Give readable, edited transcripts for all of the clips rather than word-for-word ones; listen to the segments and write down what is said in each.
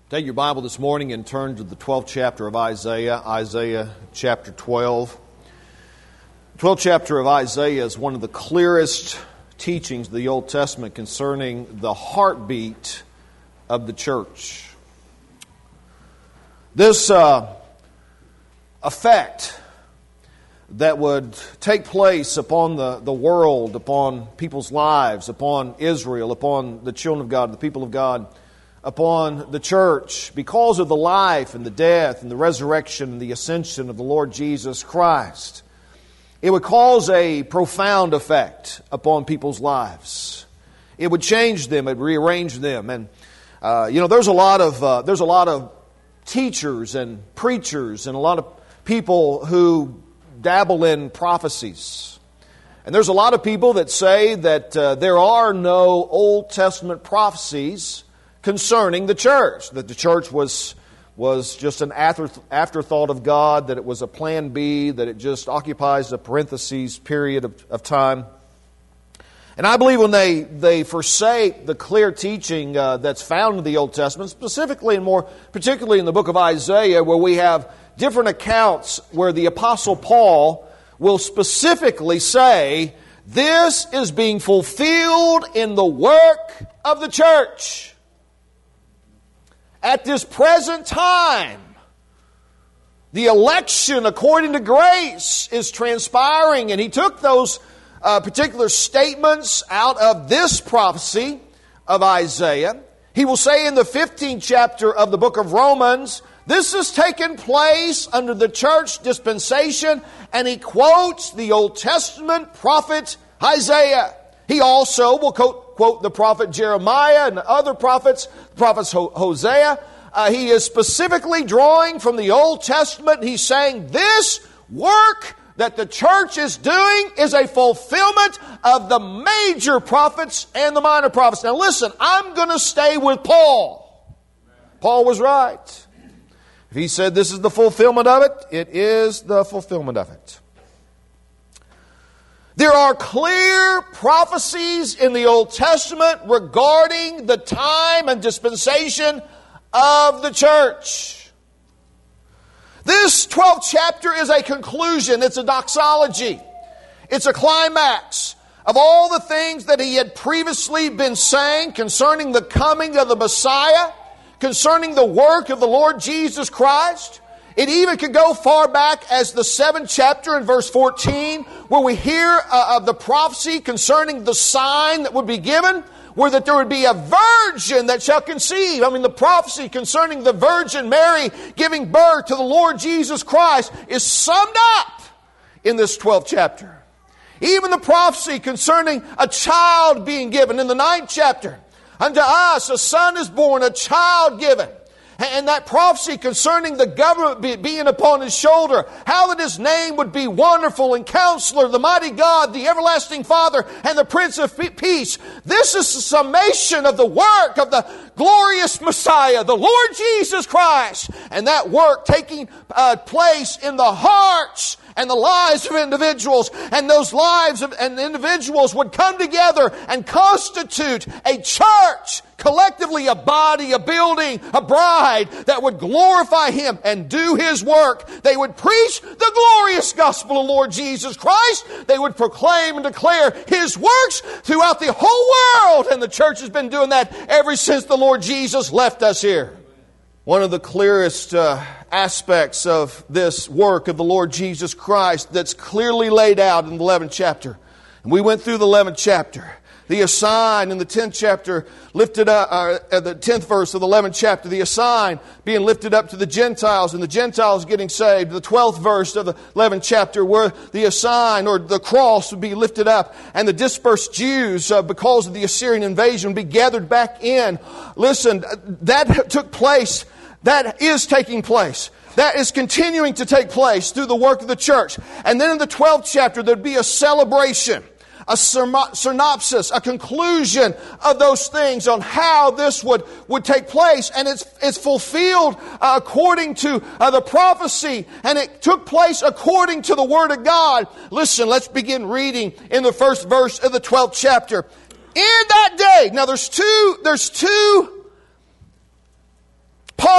Take your Bible this morning and turn to the 12th chapter of Isaiah, Isaiah chapter 12. The 12th chapter of Isaiah is one of the clearest teachings of the Old Testament concerning the heartbeat of the church. This effect that would take place upon the world, upon people's lives, upon Israel, upon the children of God, the people of God, upon the church, because of the life and the death and the resurrection and the ascension of the Lord Jesus Christ. It would cause a profound effect upon people's lives. It would change them, it would rearrange them. And there's a lot of teachers and preachers and a lot of people who dabble in prophecies. And there's a lot of people that say that there are no Old Testament prophecies concerning the church, that the church was just an afterthought of God, that it was a plan B, that it just occupies a parentheses period of time. And I believe when they forsake the clear teaching that's found in the Old Testament, specifically and more particularly in the book of Isaiah, where we have different accounts where the Apostle Paul will specifically say, this is being fulfilled in the work of the church. At this present time, the election according to grace is transpiring, and he took those particular statements out of this prophecy of Isaiah. He will say in the 15th chapter of the book of Romans, this has taken place under the church dispensation, and he quotes the Old Testament prophet Isaiah. He also will quote the prophet Jeremiah and other prophets, Hosea. He is specifically drawing from the Old Testament. He's saying this work that the church is doing is a fulfillment of the major prophets and the minor prophets. Now listen, I'm going to stay with Paul. Paul was right. If he said this is the fulfillment of it, it is the fulfillment of it. There are clear prophecies in the Old Testament regarding the time and dispensation of the church. This 12th chapter is a conclusion. It's a doxology. It's a climax of all the things that he had previously been saying concerning the coming of the Messiah, concerning the work of the Lord Jesus Christ. It even could go far back as the 7th chapter in verse 14, where we hear of the prophecy concerning the sign that would be given, where that there would be a virgin that shall conceive. The prophecy concerning the Virgin Mary giving birth to the Lord Jesus Christ is summed up in this 12th chapter. Even the prophecy concerning a child being given in the 9th chapter. Unto us a son is born, a child given. And that prophecy concerning the government being upon his shoulder, how that his name would be Wonderful and Counselor, the Mighty God, the Everlasting Father, and the Prince of Peace. This is the summation of the work of the glorious Messiah, the Lord Jesus Christ. And that work taking place in the hearts and the lives of individuals. And those lives and individuals would come together and constitute a church, collectively a body, a building, a bride that would glorify Him and do His work. They would preach the glorious gospel of Lord Jesus Christ. They would proclaim and declare His works throughout the whole world. And the church has been doing that ever since the Lord Jesus left us here. One of the clearest aspects of this work of the Lord Jesus Christ that's clearly laid out in the 11th chapter. And we went through the 11th chapter. The assign in the 10th chapter lifted up, the 10th verse of the 11th chapter, the assign being lifted up to the Gentiles and the Gentiles getting saved. The 12th verse of the 11th chapter where the assign or the cross would be lifted up and the dispersed Jews, because of the Assyrian invasion, would be gathered back in. Listen, that took place. That is taking place. That is continuing to take place through the work of the church. And then in the 12th chapter, there'd be a celebration, a synopsis, a conclusion of those things on how this would take place. And it's fulfilled according to the prophecy. And it took place according to the Word of God. Listen, let's begin reading in the first verse of the 12th chapter. In that day, now there's two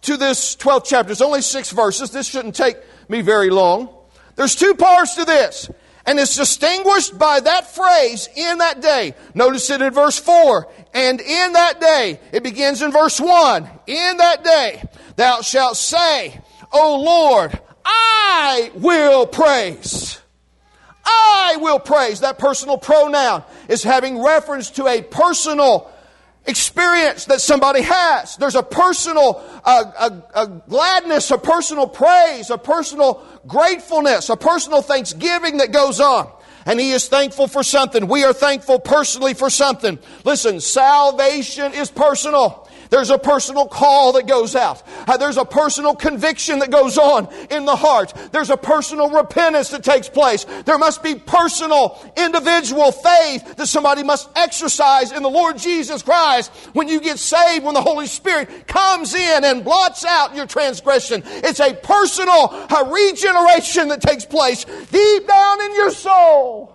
to this 12th chapter. It's only 6 verses. This shouldn't take me very long. There's 2 parts to this. And it's distinguished by that phrase, in that day. Notice it in verse 4. And in that day. It begins in verse 1. In that day thou shalt say, O Lord, I will praise. I will praise. That personal pronoun is having reference to a personal experience that somebody has. There's a personal a gladness, a personal praise, a personal gratefulness, a personal thanksgiving that goes on. And he is thankful for something. We are thankful personally for something. Listen, salvation is personal. There's a personal call that goes out. There's a personal conviction that goes on in the heart. There's a personal repentance that takes place. There must be personal, individual faith that somebody must exercise in the Lord Jesus Christ when you get saved, when the Holy Spirit comes in and blots out your transgression. It's a personal regeneration that takes place deep down in your soul.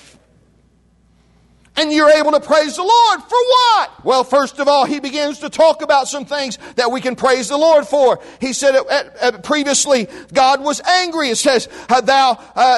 And you're able to praise the Lord for what? Well, first of all, he begins to talk about some things that we can praise the Lord for. He said previously, God was angry. It says, thou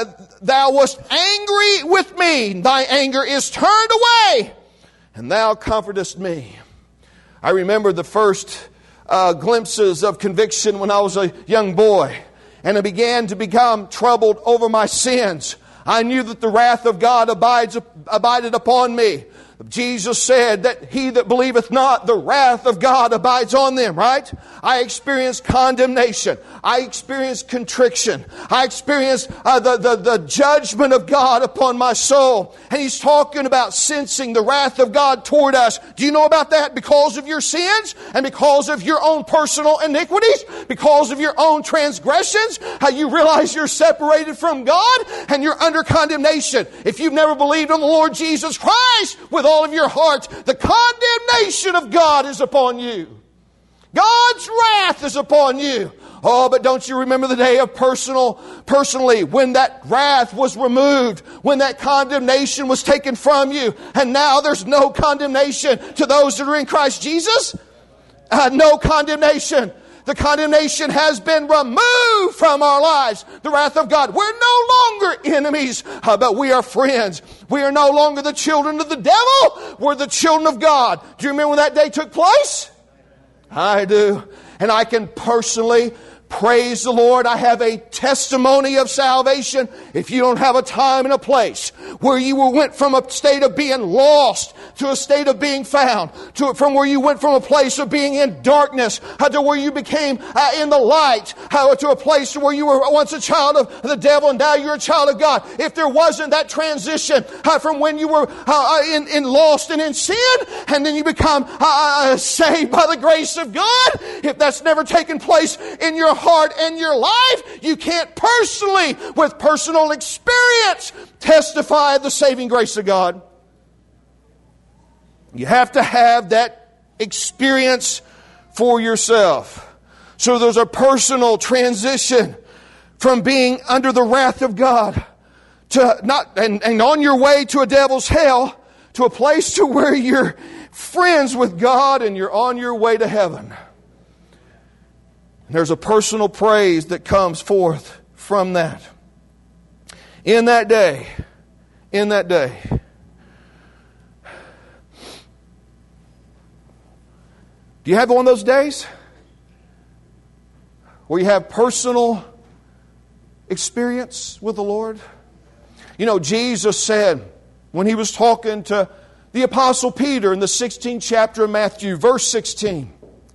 wast angry with me. Thy anger is turned away, and thou comfortest me. I remember the first glimpses of conviction when I was a young boy, and I began to become troubled over my sins. I knew that the wrath of God abided upon me. Jesus said that he that believeth not, the wrath of God abides on them, right? I experienced condemnation. I experienced contrition. I experienced the judgment of God upon my soul. And he's talking about sensing the wrath of God toward us. Do you know about that? Because of your sins and because of your own personal iniquities, because of your own transgressions, how you realize you're separated from God and you're under condemnation. If you've never believed on the Lord Jesus Christ with all of your heart, the condemnation of God is upon you. God's wrath is upon you. Oh, but don't you remember the day of personally, when that wrath was removed, when that condemnation was taken from you, and now there's no condemnation to those that are in Christ Jesus? No condemnation. The condemnation has been removed from our lives. The wrath of God. We're no longer enemies, but we are friends. We are no longer the children of the devil. We're the children of God. Do you remember when that day took place? I do. And I can personally praise the Lord. I have a testimony of salvation. If you don't have a time and a place where you went from a state of being lost to a state of being found, from where you went from a place of being in darkness to where you became in the light, to a place where you were once a child of the devil and now you're a child of God. If there wasn't that transition from when you were in lost and in sin, and then you become saved by the grace of God, if that's never taken place in your heart and your life, you can't personally, with personal experience, testify the saving grace of God. You have to have that experience for yourself. So there's a personal transition from being under the wrath of God to not, and on your way to a devil's hell, to a place to where you're friends with God and you're on your way to heaven. There's a personal praise that comes forth from that. In that day. Do you have one of those days where you have personal experience with the Lord? You know, Jesus said when He was talking to the Apostle Peter in the 16th chapter of Matthew, verse 16,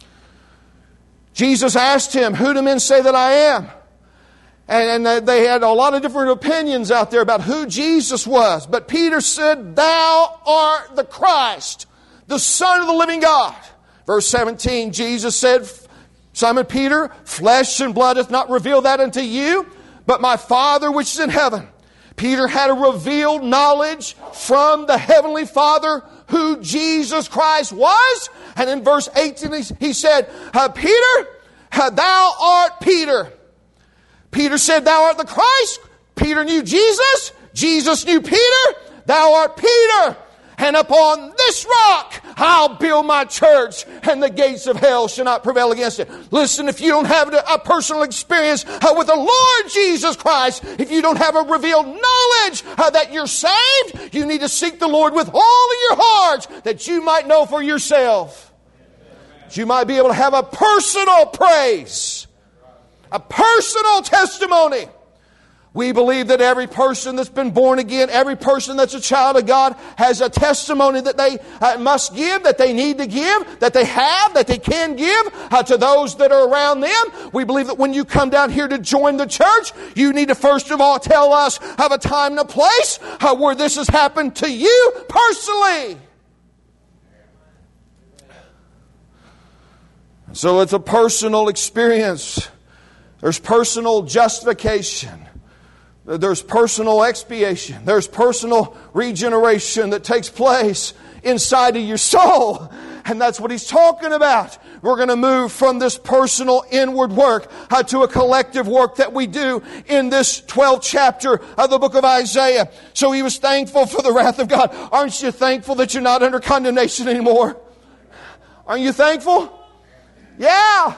Jesus asked him, "Who do men say that I am?" And they had a lot of different opinions out there about who Jesus was. But Peter said, "Thou art the Christ, the Son of the living God." Verse 17, Jesus said, "Simon Peter, flesh and blood hath not revealed that unto you, but my Father which is in heaven." Peter had a revealed knowledge from the Heavenly Father who Jesus Christ was. And in verse 18 he said, "Peter, thou art Peter." Peter said, "Thou art the Christ." Peter knew Jesus. Jesus knew Peter. "Thou art Peter. And upon this rock I'll build my church, and the gates of hell shall not prevail against it. Listen, if you don't have a personal experience with the Lord Jesus Christ, if you don't have a revealed knowledge that you're saved, you need to seek the Lord with all of your heart, that you might know for yourself. That you might be able to have a personal praise, a personal testimony. We believe that every person that's been born again, every person that's a child of God, has a testimony that they must give, that they need to give, that they have, that they can give to those that are around them. We believe that when you come down here to join the church, you need to first of all tell us of a time and a place where this has happened to you personally. So it's a personal experience. There's personal justification. There's personal expiation. There's personal regeneration that takes place inside of your soul. And that's what he's talking about. We're going to move from this personal inward work to a collective work that we do in this 12th chapter of the book of Isaiah. So he was thankful for the wrath of God. Aren't you thankful that you're not under condemnation anymore? Aren't you thankful? Yeah.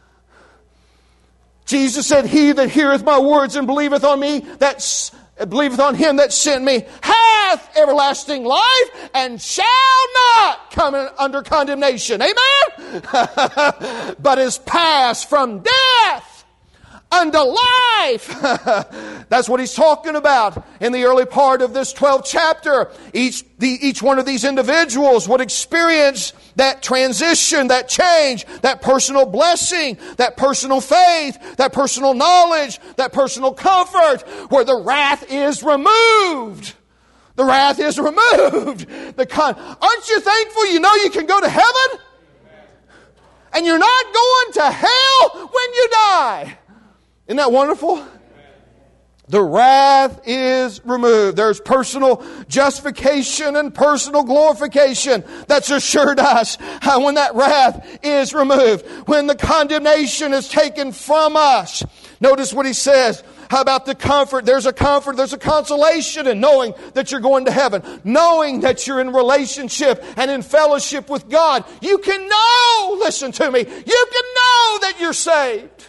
Jesus said, he that heareth my words and believeth on me, believeth on him that sent me, hath everlasting life, and shall not come under condemnation. Amen? But is passed from death unto life. That's what he's talking about in the early part of this 12th chapter. Each one of these individuals would experience that transition, that change, that personal blessing, that personal faith, that personal knowledge, that personal comfort, where the wrath is removed. The wrath is removed. Aren't you thankful you know you can go to heaven? And you're not going to hell when you die. Isn't that wonderful? The wrath is removed. There's personal justification and personal glorification that's assured us when that wrath is removed. When the condemnation is taken from us. Notice what he says about the comfort. There's a consolation in knowing that you're going to heaven. Knowing that you're in relationship and in fellowship with God. You can know, listen to me, you can know that you're saved.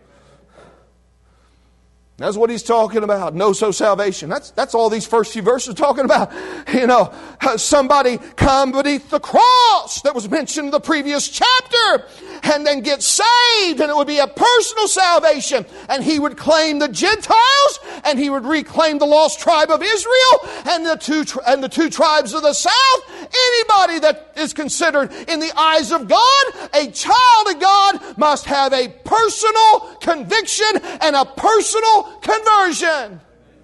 That's what he's talking about. Know so salvation. That's all these first few verses are talking about. You know, somebody come beneath the cross that was mentioned in the previous chapter and then get saved, and it would be a personal salvation. And he would claim the Gentiles, and he would reclaim the lost tribe of Israel and the two tribes of the south. Anybody that is considered in the eyes of God a child of God must have a personal conviction and a personal conversion.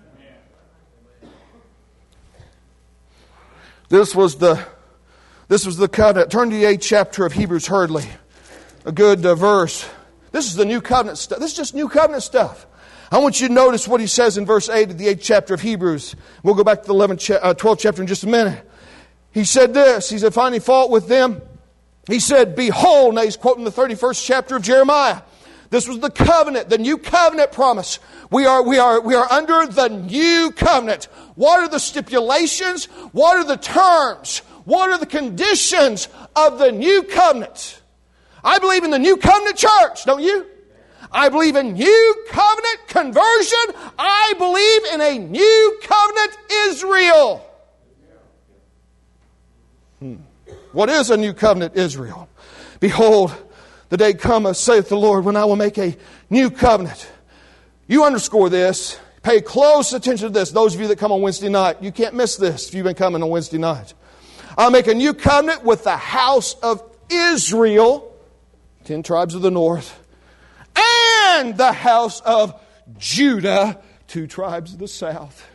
This was the covenant. Turn to the 8th chapter of Hebrews hurriedly. A good verse. This is the new covenant stuff. This is just new covenant stuff. I want you to notice what he says in verse 8 of the 8th chapter of Hebrews. We'll go back to the 12th chapter in just a minute. He said this. He said, finding fault with them, he said, behold, now he's quoting the 31st chapter of Jeremiah. This was the covenant, the new covenant promise. We are under the new covenant. What are the stipulations? What are the terms? What are the conditions of the new covenant? I believe in the new covenant church, don't you? I believe in new covenant conversion. I believe in a new covenant Israel. What is a new covenant Israel? Behold, the day cometh, saith the Lord, when I will make a new covenant. You underscore this. Pay close attention to this. Those of you that come on Wednesday night, you can't miss this if you've been coming on Wednesday night. I'll make a new covenant with the house of Israel, 10 tribes of the north, and the house of Judah, 2 tribes of the south.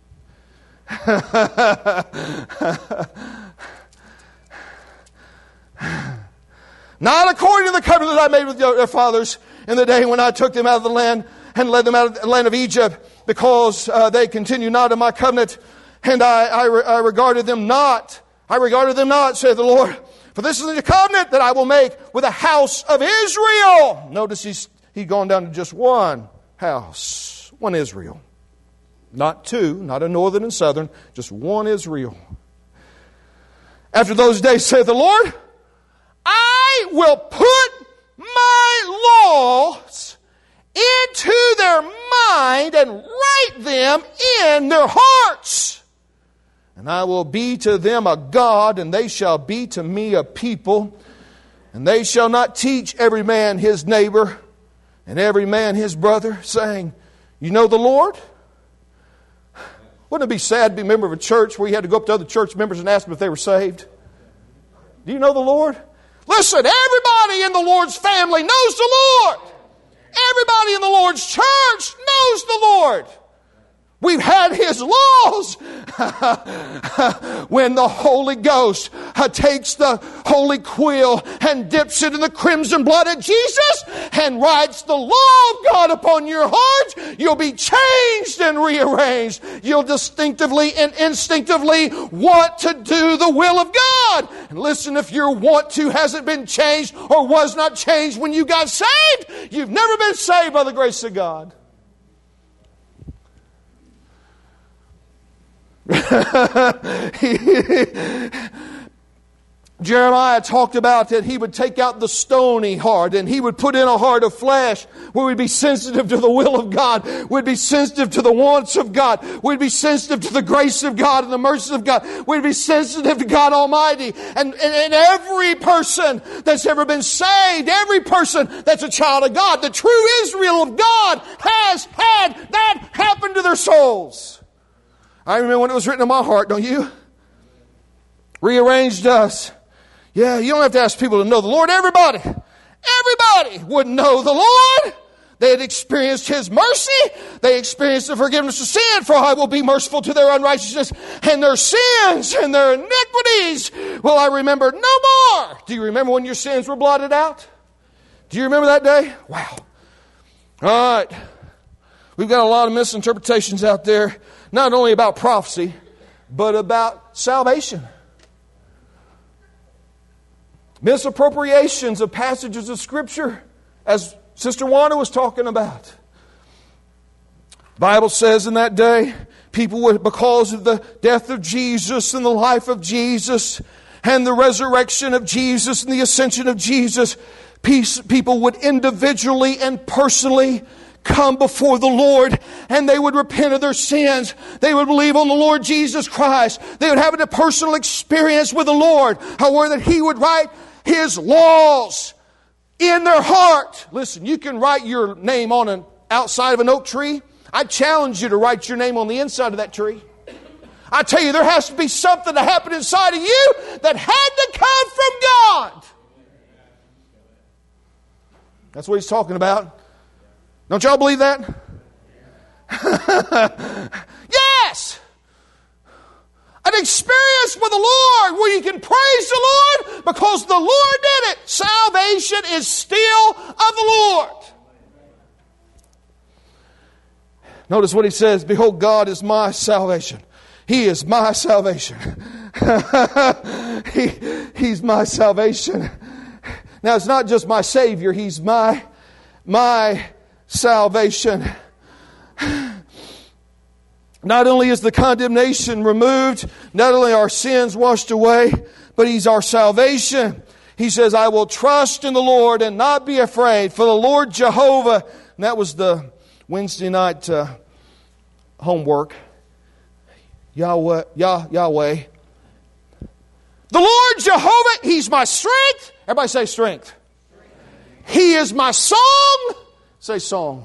Not according to the covenant that I made with their fathers in the day when I took them out of the land and led them out of the land of Egypt, because they continued not in my covenant, and I regarded them not. I regarded them not, saith the Lord. For this is the covenant that I will make with the house of Israel. Notice he's gone down to just one house, one Israel. Not two, not a northern and southern, just one Israel. After those days, saith the Lord, I will put my laws into their mind and write them in their hearts. And I will be to them a God, and they shall be to me a people. And they shall not teach every man his neighbor and every man his brother, saying, you know the Lord? Wouldn't it be sad to be a member of a church where you had to go up to other church members and ask them if they were saved? Do you know the Lord? Listen, everybody in the Lord's family knows the Lord. Everybody in the Lord's church knows the Lord. We've had His laws. When the Holy Ghost takes the holy quill and dips it in the crimson blood of Jesus and writes the law of God upon your heart, you'll be changed and rearranged. You'll distinctively and instinctively want to do the will of God. And listen, if your want to hasn't been changed or was not changed when you got saved, you've never been saved by the grace of God. Jeremiah talked about that he would take out the stony heart and he would put in a heart of flesh where we'd be sensitive to the will of God, we'd be sensitive to the wants of God, we'd be sensitive to the grace of God and the mercy of God, we'd be sensitive to God Almighty. And every person that's ever been saved, every person that's a child of God, the true Israel of God, has had that happen to their souls. I remember when it was written in my heart, don't you? Rearranged us. Yeah, you don't have to ask people to know the Lord. Everybody would know the Lord. They had experienced His mercy. They experienced the forgiveness of sin. For I will be merciful to their unrighteousness and their sins and their iniquities will I remember no more. Do you remember when your sins were blotted out? Do you remember that day? Wow. All right. We've got a lot of misinterpretations out there, not only about prophecy, but about salvation. Misappropriations of passages of Scripture, as Sister Wanda was talking about. The Bible says in that day, people would, because of the death of Jesus and the life of Jesus and the resurrection of Jesus and the ascension of Jesus, people would individually and personally come before the Lord, and they would repent of their sins. They would believe on the Lord Jesus Christ. They would have a personal experience with the Lord, where that He would write His laws in their heart. Listen, you can write your name on an outside of an oak tree. I challenge you to write your name on the inside of that tree. I tell you, there has to be something to happen inside of you that had to come from God. That's what He's talking about. Don't y'all believe that? Yes! An experience with the Lord where you can praise the Lord because the Lord did it. Salvation is still of the Lord. Notice what He says. Behold, God is my salvation. He is my salvation. He's my salvation. Now, it's not just my Savior. He's my salvation. Not only is the condemnation removed, not only are sins washed away, but He's our salvation. He says, I will trust in the Lord and not be afraid, for the Lord Jehovah, and that was the Wednesday night homework, Yahweh. The Lord Jehovah, He's my strength. Everybody say strength. He is my song. Say song.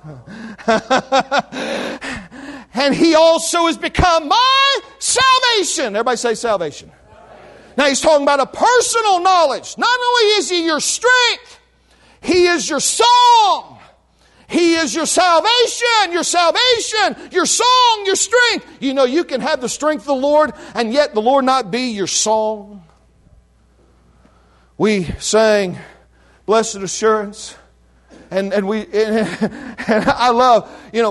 And He also has become my salvation. Everybody say salvation. Now He's talking about a personal knowledge. Not only is He your strength, He is your song. He is your salvation, your song, your strength. You know, you can have the strength of the Lord and yet the Lord not be your song. We sang Blessed Assurance. And I love,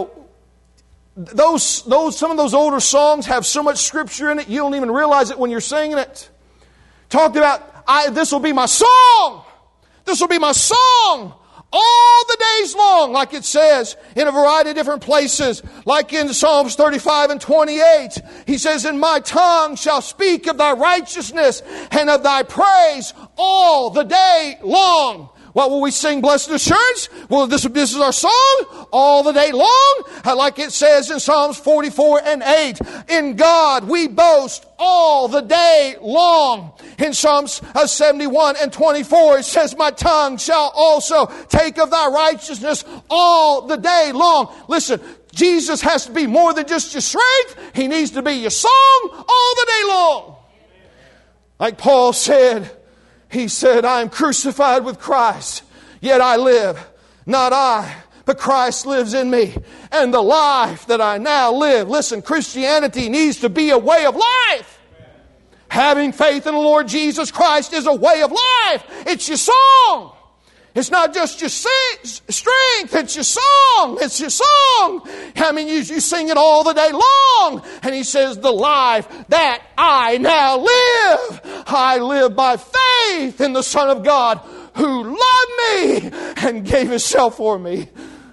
some of those older songs have so much Scripture in it, you don't even realize it when you're singing it. Talked about, this will be my song. This will be my song. all the days long, like it says in a variety of different places, like in Psalms 35 and 28. He says, and my tongue shall speak of thy righteousness and of thy praise all the day long. What will we sing, Blessed Assurance? Well, this is our song, all the day long. Like it says in Psalms 44 and 8, in God we boast all the day long. In Psalms 71 and 24, it says, my tongue shall also take of thy righteousness all the day long. Listen, Jesus has to be more than just your strength. He needs to be your song all the day long. Like Paul said, he said, I am crucified with Christ, yet I live, not I, but Christ lives in me. And the life that I now live, listen, Christianity needs to be a way of life. Having faith in the Lord Jesus Christ is a way of life. It's your song. It's not just your strength, it's your song. It's your song. I mean, you sing it all the day long. And he says, the life that I now live, I live by faith in the Son of God who loved me and gave Himself for me.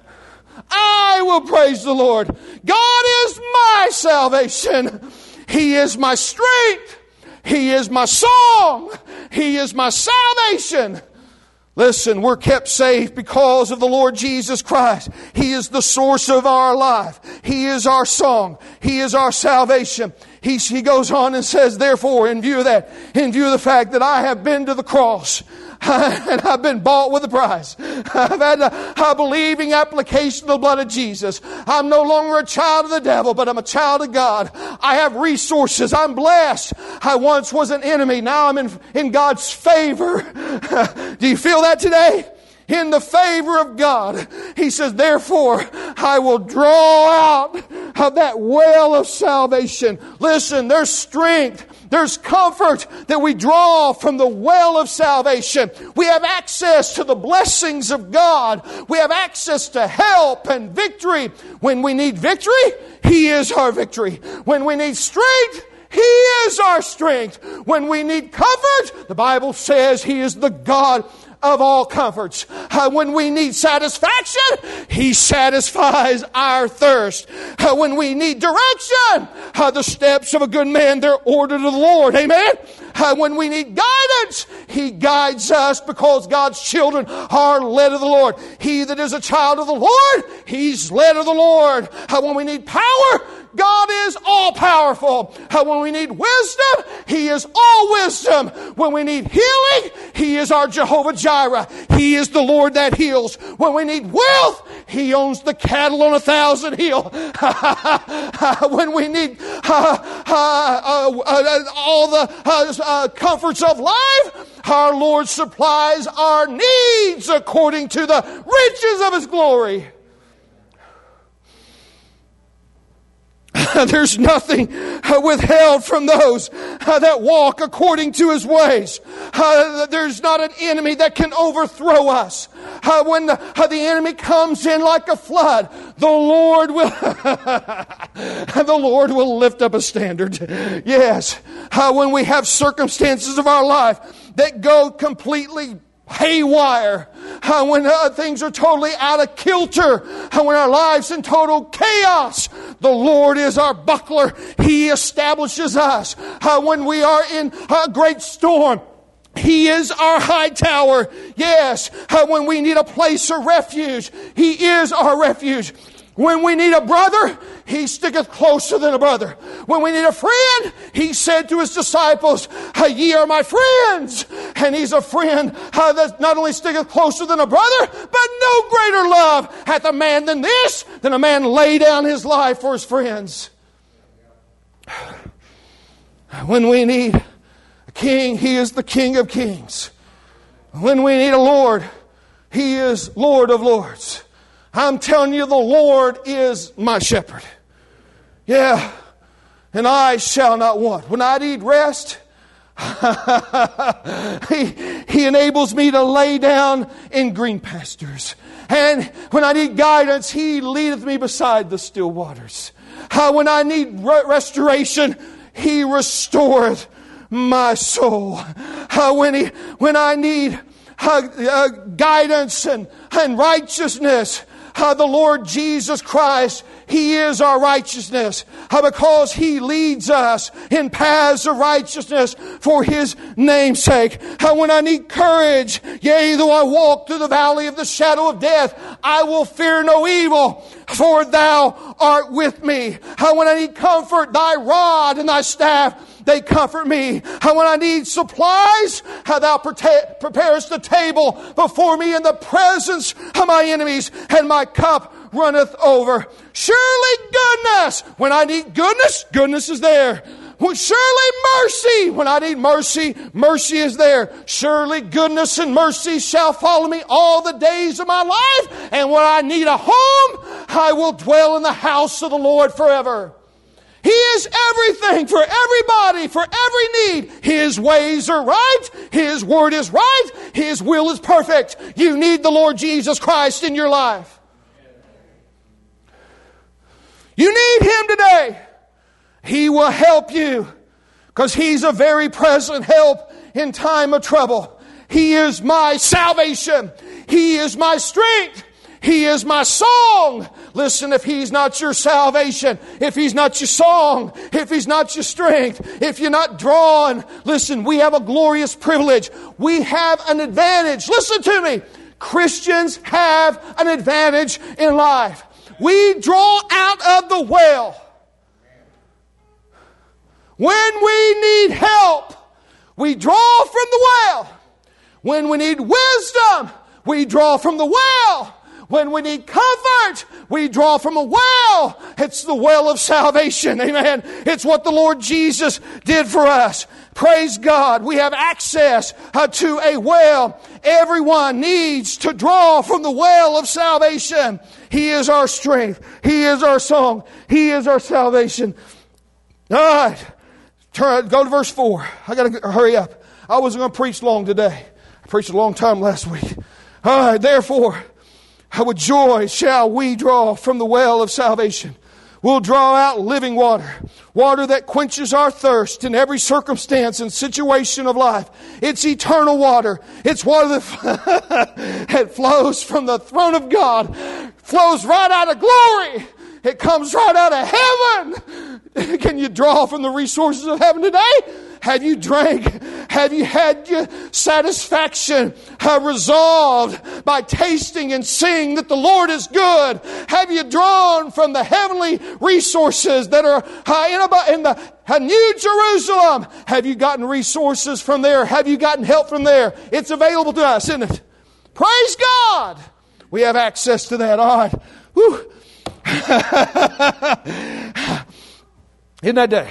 I will praise the Lord. God is my salvation. He is my strength. He is my song. He is my salvation. Listen, we're kept safe because of the Lord Jesus Christ. He is the source of our life. He is our song. He is our salvation. He goes on and says, therefore, in view of the fact that I have been to the cross, and I've been bought with a price. I've had a believing application of the blood of Jesus. I'm no longer a child of the devil, but I'm a child of God. I have resources. I'm blessed. I once was an enemy. Now I'm in God's favor. Do you feel that today? In the favor of God. He says, therefore, I will draw out of that well of salvation. Listen, there's strength. There's comfort that we draw from the well of salvation. We have access to the blessings of God. We have access to help and victory. When we need victory, He is our victory. When we need strength, He is our strength. When we need comfort, the Bible says He is the God of all comforts. When we need satisfaction, He satisfies our thirst. When we need direction, the steps of a good man, they're ordered of the Lord. Amen? When we need guidance, He guides us because God's children are led of the Lord. He that is a child of the Lord, he's led of the Lord. When we need power, God is all powerful. When we need wisdom, He is all wisdom. When we need healing, He is our Jehovah Jireh. He is the Lord that heals. When we need wealth, He owns the cattle on 1,000 hills. When we need all the comforts of life, our Lord supplies our needs according to the riches of His glory. There's nothing withheld from those that walk according to His ways. There's not an enemy that can overthrow us. When the enemy comes in like a flood, the Lord will lift up a standard. Yes. When we have circumstances of our life that go completely haywire, when things are totally out of kilter, when our lives in total chaos, the Lord is our buckler. He establishes us. When we are in a great storm, He is our high tower. Yes. When we need a place of refuge, He is our refuge. When we need a brother, He sticketh closer than a brother. When we need a friend, He said to His disciples, ye are my friends. And He's a friend that not only sticketh closer than a brother, but no greater love hath a man than this, than a man lay down his life for his friends. When we need a king, He is the King of kings. When we need a Lord, He is Lord of lords. I'm telling you, the Lord is my shepherd. Yeah. And I shall not want. When I need rest, He enables me to lay down in green pastures. And when I need guidance, He leadeth me beside the still waters. When I need restoration, He restoreth my soul. When I need guidance and righteousness. The Lord Jesus Christ, He is our righteousness, because He leads us in paths of righteousness for His name's sake. When I need courage, yea, though I walk through the valley of the shadow of death, I will fear no evil, for Thou art with me. When I need comfort, Thy rod and Thy staff, they comfort me. When I need supplies, Thou preparest the table before me in the presence of my enemies, and my cup runneth over. Surely goodness, when I need goodness, goodness is there. Surely mercy, when I need mercy, mercy is there. Surely goodness and mercy shall follow me all the days of my life, and when I need a home, I will dwell in the house of the Lord forever. He is everything for everybody, for every need. His ways are right. His word is right. His will is perfect. You need the Lord Jesus Christ in your life. You need Him today. He will help you, because He's a very present help in time of trouble. He is my salvation. He is my strength. He is my song. Listen, if He's not your salvation, if He's not your song, if He's not your strength, if you're not drawn, listen, we have a glorious privilege. We have an advantage. Listen to me. Christians have an advantage in life. We draw out of the well. When we need help, we draw from the well. When we need wisdom, we draw from the well. When we need comfort, we draw from a well. It's the well of salvation. Amen. It's what the Lord Jesus did for us. Praise God. We have access to a well. Everyone needs to draw from the well of salvation. He is our strength. He is our song. He is our salvation. All right. Go to verse 4. I got to hurry up. I wasn't going to preach long today. I preached a long time last week. All right. Therefore, with joy shall we draw from the well of salvation. We'll draw out living water. Water that quenches our thirst in every circumstance and situation of life. It's eternal water. It's water that flows from the throne of God. Flows right out of glory. It comes right out of heaven. Can you draw from the resources of heaven today? Have you drank? Have you had your satisfaction resolved by tasting and seeing that the Lord is good? Have you drawn from the heavenly resources that are in the New Jerusalem? Have you gotten resources from there? Have you gotten help from there? It's available to us, isn't it? Praise God! We have access to that. All right. Whew. In that day,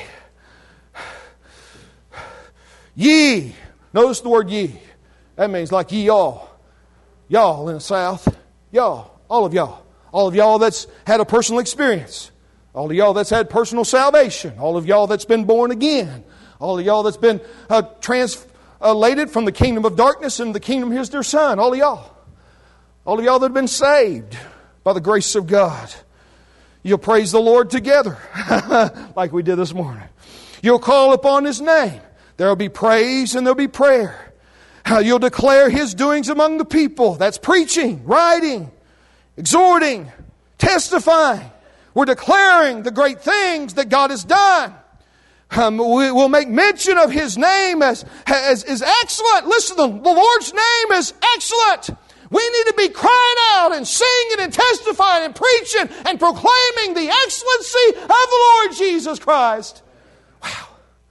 ye. Notice the word ye. That means like ye all. Y'all in the South. Y'all. All of y'all. All of y'all that's had a personal experience. All of y'all that's had personal salvation. All of y'all that's been born again. All of y'all that's been translated from the kingdom of darkness into the kingdom of His dear Son. All of y'all. All of y'all that have been saved by the grace of God. You'll praise the Lord together like we did this morning. You'll call upon His name. There will be praise and there will be prayer. You'll declare His doings among the people. That's preaching, writing, exhorting, testifying. We're declaring the great things that God has done. We'll make mention of His name as excellent. Listen, the Lord's name is excellent. We need to be crying out and singing and testifying and preaching and proclaiming the excellency of the Lord Jesus Christ. Wow.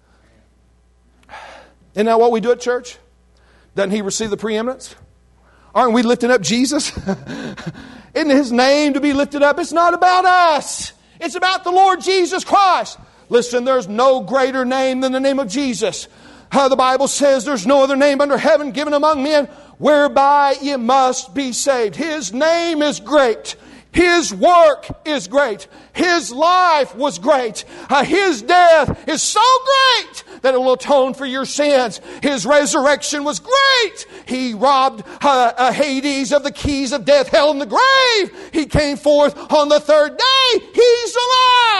Isn't that what we do at church? Doesn't He receive the preeminence? Aren't we lifting up Jesus? Isn't His name to be lifted up? It's not about us. It's about the Lord Jesus Christ. Listen, there's no greater name than the name of Jesus. The Bible says there's no other name under heaven given among men whereby ye must be saved. His name is great. His work is great. His life was great. His death is so great that it will atone for your sins. His resurrection was great. He robbed Hades of the keys of death, hell, and the grave. He came forth on the third day. He's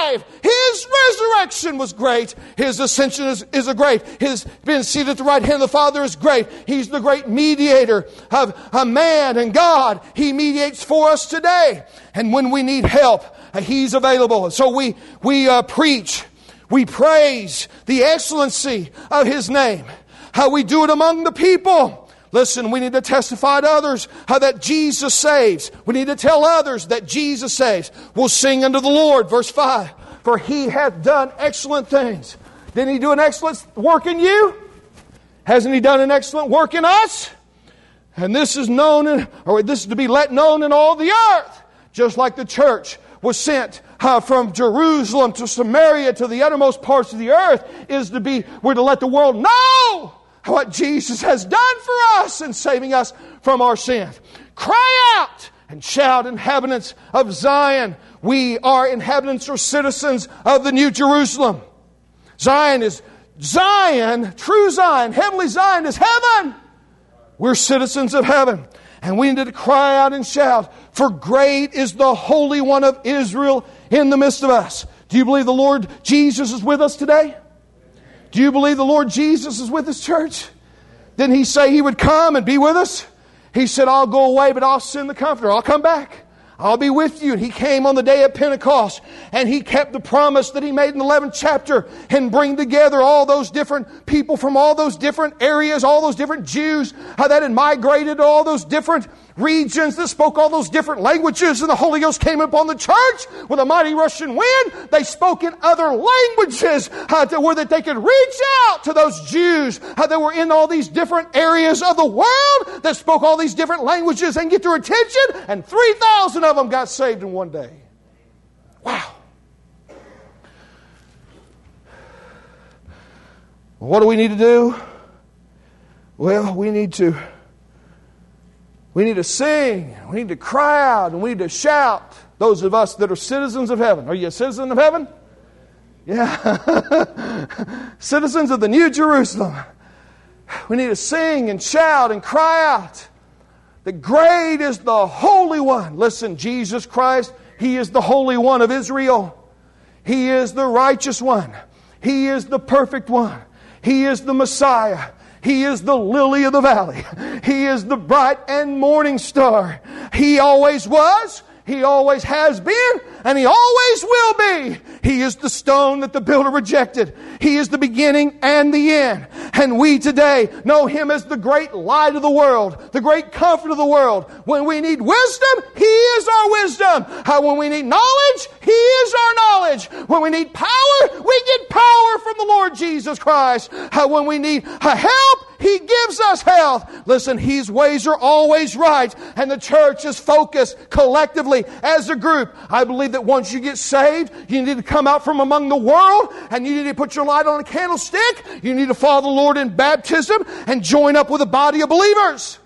alive. His resurrection was great. His ascension is a great. His being seated at the right hand of the Father is great. He's the great mediator of a man and God. He mediates for us today. And when we need help, He's available. So we preach, we praise the excellency of His name. How we do it among the people. Listen, we need to testify to others how that Jesus saves. We need to tell others that Jesus saves. We'll sing unto the Lord. Verse 5. For He hath done excellent things. Didn't He do an excellent work in you? Hasn't He done an excellent work in us? And this is known, or this is to be let known in all the earth. Just like the church was sent from Jerusalem to Samaria to the uttermost parts of the earth, we're to let the world know what Jesus has done for us in saving us from our sins. Cry out and shout, inhabitants of Zion. We are inhabitants or citizens of the New Jerusalem. Zion is Zion, true Zion, heavenly Zion is heaven. We're citizens of heaven. And we need to cry out and shout, for great is the Holy One of Israel in the midst of us. Do you believe the Lord Jesus is with us today? Do you believe the Lord Jesus is with His church? Didn't He say He would come and be with us? He said, I'll go away, but I'll send the Comforter. I'll come back. I'll be with you. And He came on the day of Pentecost, and He kept the promise that He made in the 11th chapter and bring together all those different people from all those different areas, all those different Jews that had migrated to all those different regions that spoke all those different languages. And the Holy Ghost came upon the church with a mighty rushing wind. They spoke in other languages where that they could reach out to those Jews that were in all these different areas of the world that spoke all these different languages and get their attention. And 3,000 of them got saved in one day. Wow. What do we need to do? Well, we need to sing, we need to cry out, and we need to shout. Those of us that are citizens of heaven. Are you a citizen of heaven? Yeah. Citizens of the New Jerusalem. We need to sing and shout and cry out. The great is the Holy One. Listen, Jesus Christ, He is the Holy One of Israel. He is the righteous one. He is the perfect one. He is the Messiah. He is the lily of the valley. He is the bright and morning star. He always was. He always has been, and He always will be. He is the stone that the builder rejected. He is the beginning and the end. And we today know Him as the great light of the world, the great comfort of the world. When we need wisdom, He is our wisdom. When we need knowledge, He is our knowledge. When we need power, we get power from the Lord Jesus Christ. When we need help, He gives us health. Listen, His ways are always right, and the church is focused collectively as a group. I believe that once you get saved, you need to come out from among the world, and you need to put your light on a candlestick. You need to follow the Lord in baptism and join up with a body of believers.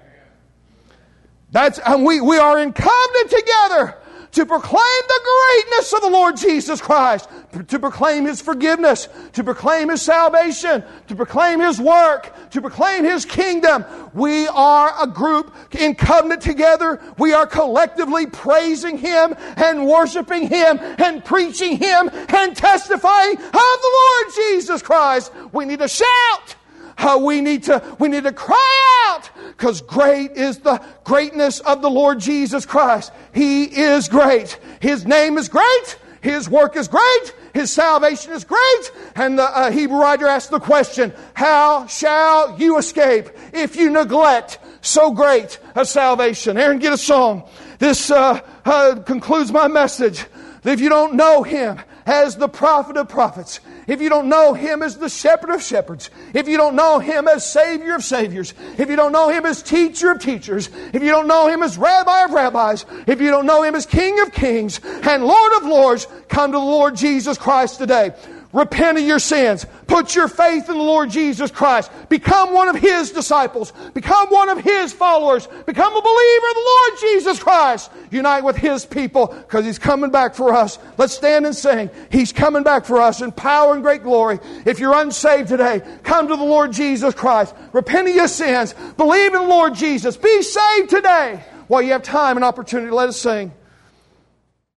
And we are in covenant together to proclaim the greatness of the Lord Jesus Christ, to proclaim His forgiveness, to proclaim His salvation, to proclaim His work, to proclaim His kingdom. We are a group in covenant together. We are collectively praising Him and worshiping Him and preaching Him and testifying of the Lord Jesus Christ. We need to shout. We need to cry out, because great is the greatness of the Lord Jesus Christ. He is great. His name is great. His work is great. His salvation is great. And the Hebrew writer asks the question, how shall you escape if you neglect so great a salvation? Aaron, get a song. This concludes my message. If you don't know Him as the prophet of prophets, if you don't know Him as the shepherd of shepherds, if you don't know Him as Savior of saviors, if you don't know Him as teacher of teachers, if you don't know Him as rabbi of rabbis, if you don't know Him as King of kings and Lord of lords, come to the Lord Jesus Christ today. Repent of your sins. Put your faith in the Lord Jesus Christ. Become one of His disciples. Become one of His followers. Become a believer of the Lord Jesus Christ. Unite with His people, because He's coming back for us. Let's stand and sing. He's coming back for us in power and great glory. If you're unsaved today, come to the Lord Jesus Christ. Repent of your sins. Believe in the Lord Jesus. Be saved today while you have time and opportunity. Let us sing.